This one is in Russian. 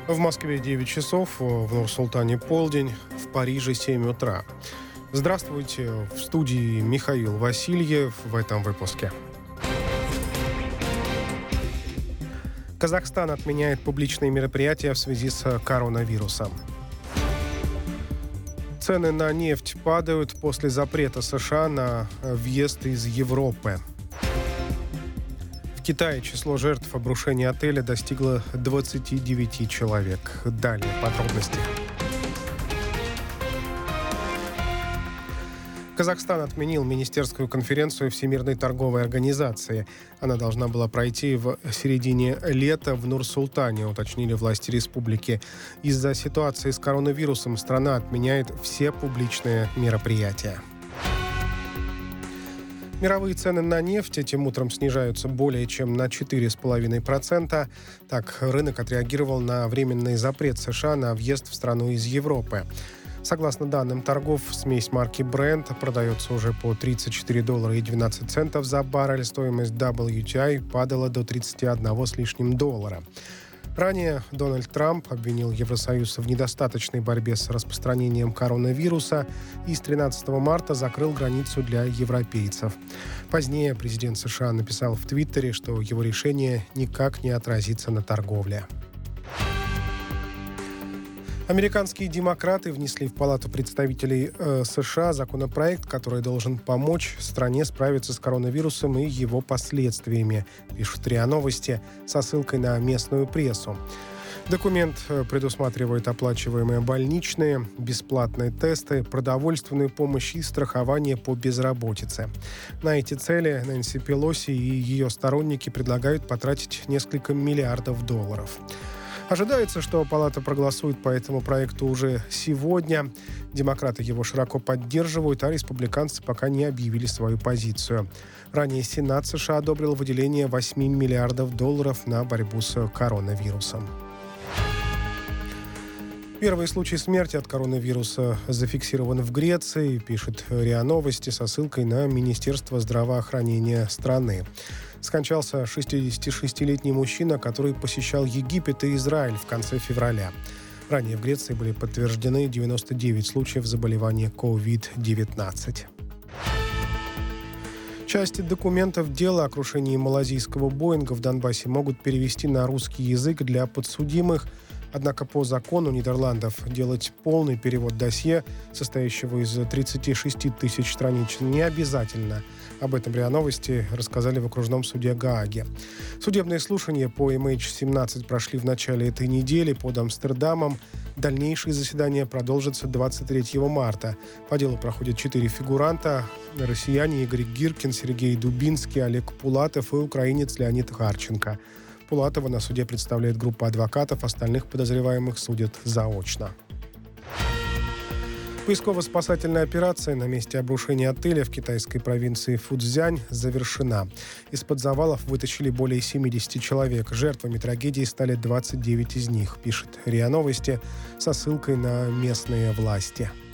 В Москве 9 часов, в Нур-Султане полдень, в Париже 7 утра. Здравствуйте, в студии Михаил Васильев в этом выпуске. Казахстан отменяет публичные мероприятия в связи с коронавирусом. Цены на нефть падают после запрета США на въезд из Европы. В Китае число жертв обрушения отеля достигло 29 человек. Далее подробности. Казахстан отменил министерскую конференцию Всемирной торговой организации. Она должна была пройти в середине лета в Нур-Султане, уточнили власти республики. Из-за ситуации с коронавирусом страна отменяет все публичные мероприятия. Мировые цены на нефть этим утром снижаются более чем на 4,5%. Так, рынок отреагировал на временный запрет США на въезд в страну из Европы. Согласно данным торгов, смесь марки Brent продается уже по $34.12 за баррель. Стоимость WTI падала до 31 с лишним доллара. Ранее Дональд Трамп обвинил Евросоюз в недостаточной борьбе с распространением коронавируса и с 13 марта закрыл границу для европейцев. Позднее президент США написал в Твиттере, что его решение никак не отразится на торговле. Американские демократы внесли в Палату представителей США законопроект, который должен помочь стране справиться с коронавирусом и его последствиями, пишут РИА Новости со ссылкой на местную прессу. Документ предусматривает оплачиваемые больничные, бесплатные тесты, продовольственную помощь и страхование по безработице. На эти цели Нэнси Пелоси и ее сторонники предлагают потратить несколько миллиардов долларов. Ожидается, что Палата проголосует по этому проекту уже сегодня. Демократы его широко поддерживают, а республиканцы пока не объявили свою позицию. Ранее Сенат США одобрил выделение 8 миллиардов долларов на борьбу с коронавирусом. Первый случай смерти от коронавируса зафиксирован в Греции, пишет РИА Новости со ссылкой на Министерство здравоохранения страны. Скончался 66-летний мужчина, который посещал Египет и Израиль в конце февраля. Ранее в Греции были подтверждены 99 случаев заболевания COVID-19. Часть документов дела о крушении малазийского Боинга в Донбассе могут перевести на русский язык для подсудимых. Однако по закону Нидерландов делать полный перевод досье, состоящего из 36 тысяч страниц, не обязательно. Об этом РИА Новости рассказали в окружном суде Гааги. Судебные слушания по MH17 прошли в начале этой недели под Амстердамом. Дальнейшие заседания продолжатся 23 марта. По делу проходят 4 фигуранта: россияне Игорь Гиркин, Сергей Дубинский, Олег Пулатов и украинец Леонид Харченко. Пулатова на суде представляет группа адвокатов, остальных подозреваемых судят заочно. Поисково-спасательная операция на месте обрушения отеля в китайской провинции Фуцзянь завершена. Из-под завалов вытащили более 70 человек. Жертвами трагедии стали 29 из них, пишет РИА Новости со ссылкой на местные власти.